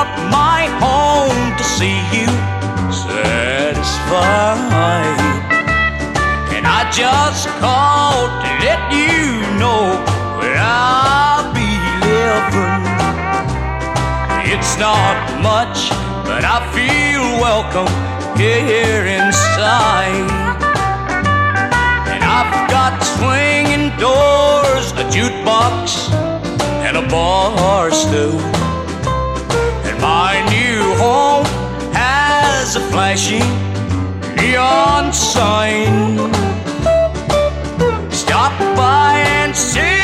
up my home to see you satisfied. And I just called to let you know where I'll be living. It's not much, but I feel welcome here inside. And I've got swinging doors, a jukebox, and a bar stool. And my new home has a flashing neon sign. Stop by and see